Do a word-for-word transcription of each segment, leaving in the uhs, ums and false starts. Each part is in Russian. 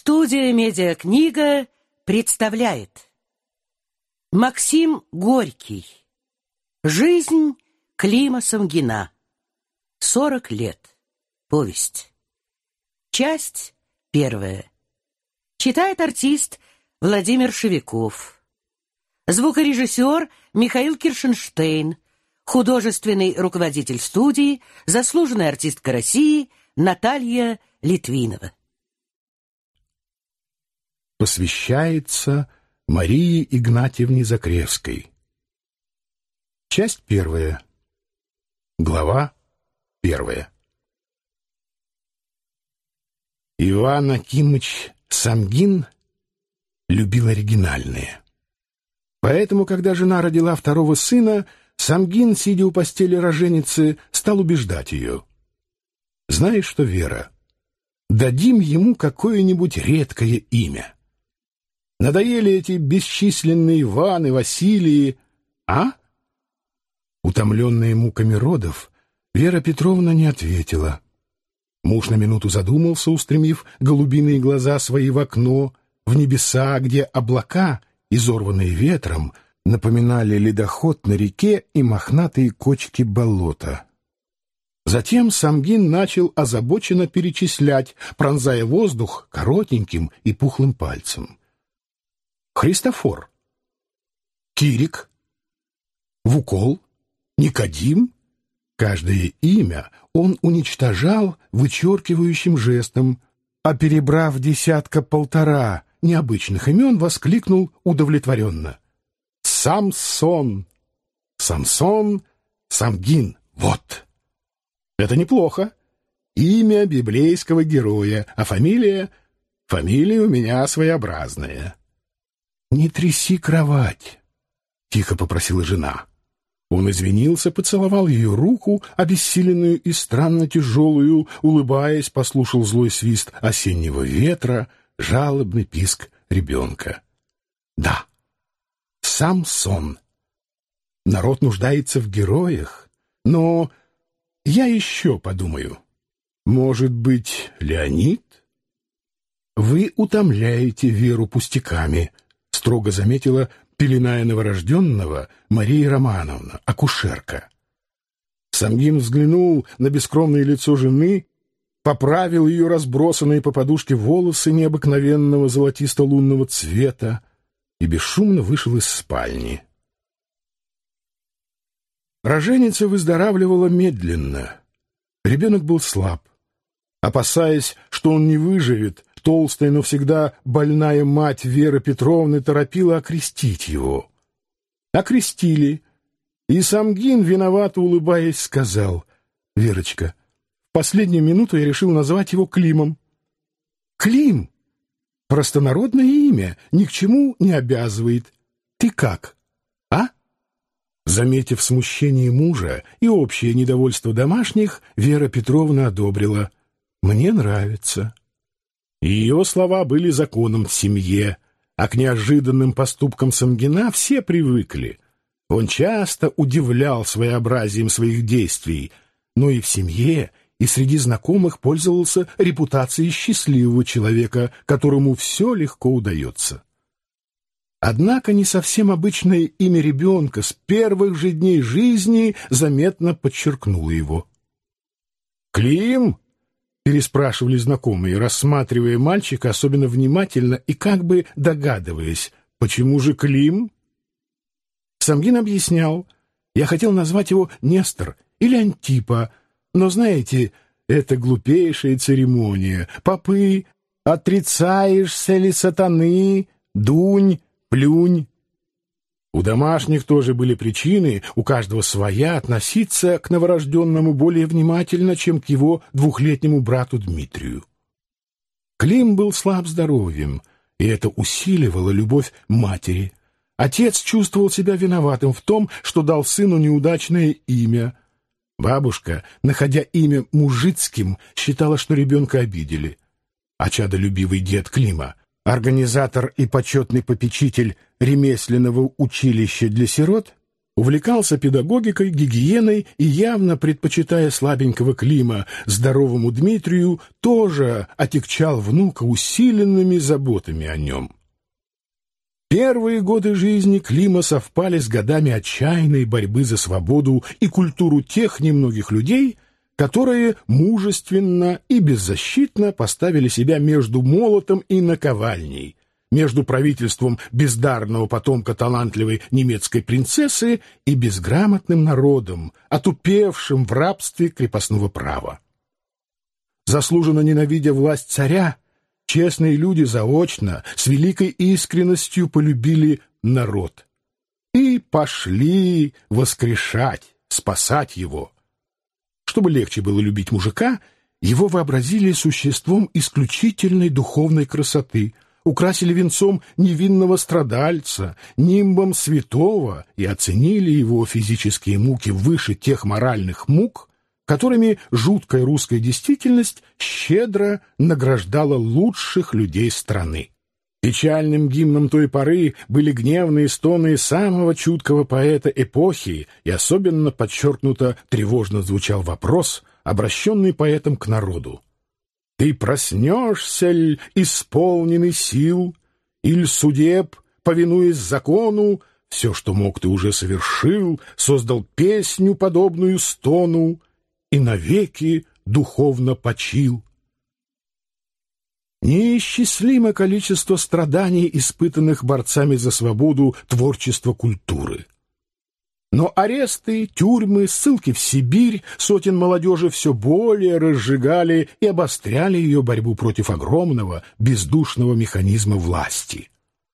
Студия «Медиакнига» представляет Максим Горький. Жизнь Клима Самгина. Сорок лет. Повесть. Часть первая. Читает артист Владимир Шевиков. Звукорежиссер Михаил Киршенштейн. Художественный руководитель студии, заслуженная артистка России Наталья Литвинова. Посвящается Марии Игнатьевне Закревской. Часть первая. Глава первая. Иван Акимыч Самгин любил оригинальное. Поэтому, когда жена родила второго сына, Самгин, сидя у постели роженицы, стал убеждать ее. «Знаешь что, Вера, дадим ему какое-нибудь редкое имя. Надоели эти бесчисленные Иваны, Василии, а?» Утомленная муками родов, Вера Петровна не ответила. Муж на минуту задумался, устремив голубиные глаза свои в окно, в небеса, где облака, изорванные ветром, напоминали ледоход на реке и мохнатые кочки болота. Затем Самгин начал озабоченно перечислять, пронзая воздух коротеньким и пухлым пальцем. Христофор, Кирик, Вукол, Никодим. Каждое имя он уничтожал вычеркивающим жестом, а перебрав десятка-полтора необычных имен, воскликнул удовлетворенно. Самсон, Самсон, Самгин, вот. Это неплохо. Имя библейского героя, а фамилия... Фамилия у меня своеобразная. «Не тряси кровать», — тихо попросила жена. Он извинился, поцеловал ее руку, обессиленную и странно тяжелую, улыбаясь, послушал злой свист осеннего ветра, жалобный писк ребенка. «Да, Самсон. Народ нуждается в героях, но я еще подумаю. Может быть, Леонид? Вы утомляете Веру пустяками», — строго заметила, пеленая новорожденного, Мария Романовна, акушерка. Самгин взглянул на бескромное лицо жены, поправил ее разбросанные по подушке волосы необыкновенного золотисто-лунного цвета и бесшумно вышел из спальни. Роженица выздоравливала медленно. Ребенок был слаб. Опасаясь, что он не выживет, толстая, но всегда больная мать Веры Петровны торопила окрестить его. Окрестили, и Самгин, виновато улыбаясь, сказал: «Верочка, в последнюю минуту я решил назвать его Климом». «Клим! Простонародное имя, ни к чему не обязывает. Ты как, а?» Заметив смущение мужа и общее недовольство домашних, Вера Петровна одобрила: «Мне нравится». Ее слова были законом в семье, а к неожиданным поступкам Самгина все привыкли. Он часто удивлял своеобразием своих действий, но и в семье, и среди знакомых пользовался репутацией счастливого человека, которому все легко удается. Однако не совсем обычное имя ребенка с первых же дней жизни заметно подчеркнуло его. «Клим?» — переспрашивали знакомые, рассматривая мальчика особенно внимательно и как бы догадываясь, почему же Клим? Самгин объяснял: «Я хотел назвать его Нестор или Антипа, но, знаете, это глупейшая церемония. Попы, отрицаешься ли сатаны, дунь, плюнь». У домашних тоже были причины, у каждого своя, относиться к новорожденному более внимательно, чем к его двухлетнему брату Дмитрию. Клим был слаб здоровьем, и это усиливало любовь матери. Отец чувствовал себя виноватым в том, что дал сыну неудачное имя. Бабушка, находя имя мужицким, считала, что ребенка обидели. А чадолюбивый дед Клима, организатор и почетный попечитель ремесленного училища для сирот, увлекался педагогикой, гигиеной и, явно предпочитая слабенького Клима здоровому Дмитрию, тоже отягчал внука усиленными заботами о нем. Первые годы жизни Клима совпали с годами отчаянной борьбы за свободу и культуру тех немногих людей, которые мужественно и беззащитно поставили себя между молотом и наковальней, между правительством бездарного потомка талантливой немецкой принцессы и безграмотным народом, отупевшим в рабстве крепостного права. Заслуженно ненавидя власть царя, честные люди заочно, с великой искренностью полюбили народ и пошли воскрешать, спасать его. Чтобы легче было любить мужика, его вообразили существом исключительной духовной красоты, украсили венцом невинного страдальца, нимбом святого и оценили его физические муки выше тех моральных мук, которыми жуткая русская действительность щедро награждала лучших людей страны. Печальным гимном той поры были гневные стоны самого чуткого поэта эпохи, и особенно подчеркнуто тревожно звучал вопрос, обращенный поэтом к народу. «Ты проснешься ль, исполненный сил, иль судеб, повинуясь закону, все, что мог, ты уже совершил, создал песню, подобную стону, и навеки духовно почил». Неисчислимо количество страданий, испытанных борцами за свободу творчества культуры. Но аресты, тюрьмы, ссылки в Сибирь сотен молодежи все более разжигали и обостряли ее борьбу против огромного, бездушного механизма власти.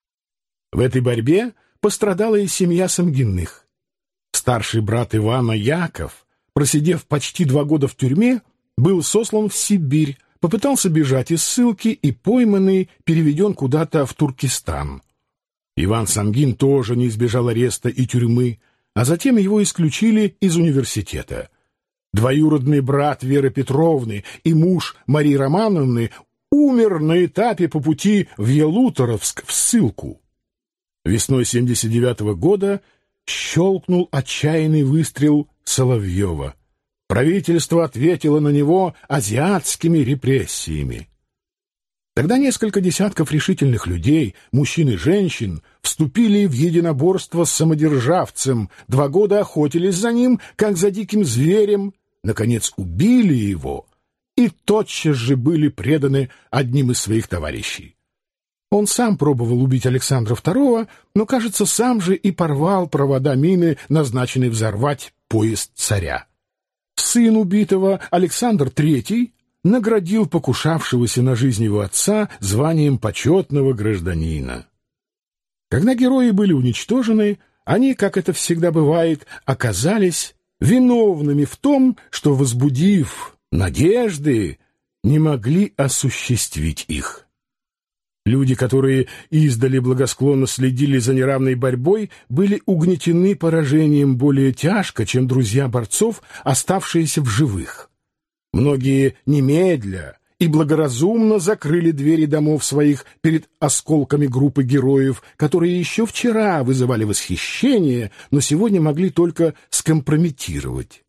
В этой борьбе пострадала и семья Самгиных. Старший брат Ивана Яков, просидев почти два года в тюрьме, был сослан в Сибирь, попытался бежать из ссылки и, пойманный, переведен куда-то в Туркестан. Иван Самгин тоже не избежал ареста и тюрьмы, а затем его исключили из университета. Двоюродный брат Веры Петровны и муж Марии Романовны умер на этапе по пути в Ялуторовск в ссылку. Весной семьдесят девятого года щелкнул отчаянный выстрел Соловьева. Правительство ответило на него азиатскими репрессиями. Тогда несколько десятков решительных людей, мужчин и женщин, вступили в единоборство с самодержавцем, два года охотились за ним, как за диким зверем, наконец убили его и тотчас же были преданы одним из своих товарищей. Он сам пробовал убить Александра второго, но, кажется, сам же и порвал провода мины, назначенной взорвать поезд царя. Сын убитого, Александр третий, наградил покушавшегося на жизнь его отца званием почетного гражданина. Когда герои были уничтожены, они, как это всегда бывает, оказались виновными в том, что, возбудив надежды, не могли осуществить их. Люди, которые издали благосклонно следили за неравной борьбой, были угнетены поражением более тяжко, чем друзья борцов, оставшиеся в живых. Многие немедля и благоразумно закрыли двери домов своих перед осколками группы героев, которые еще вчера вызывали восхищение, но сегодня могли только скомпрометировать.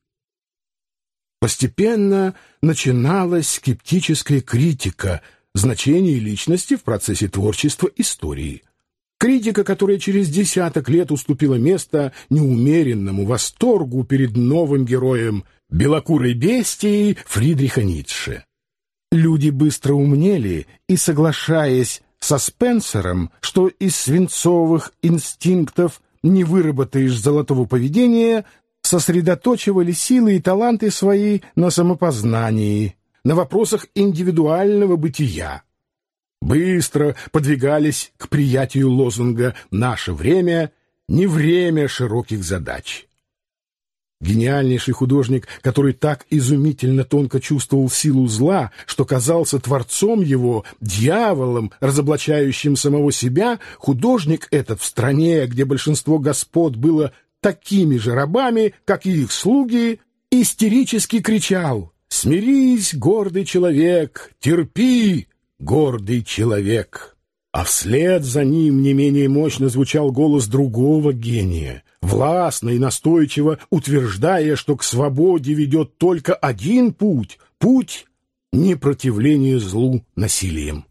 Постепенно начиналась скептическая критика значение личности в процессе творчества истории. Критика, которая через десяток лет уступила место неумеренному восторгу перед новым героем, белокурой бестией Фридриха Ницше. Люди быстро умнели и, соглашаясь со Спенсером, что из свинцовых инстинктов не выработаешь золотого поведения, сосредоточивали силы и таланты свои на самопознании, на вопросах индивидуального бытия. Быстро подвигались к приятию лозунга «Наше время — не время широких задач». Гениальнейший художник, который так изумительно тонко чувствовал силу зла, что казался творцом его, дьяволом, разоблачающим самого себя, художник этот в стране, где большинство господ было такими же рабами, как и их слуги, истерически кричал: «Смирись, гордый человек! Терпи, гордый человек!» А вслед за ним не менее мощно звучал голос другого гения, властно и настойчиво утверждая, что к свободе ведет только один путь — путь непротивления злу насилием.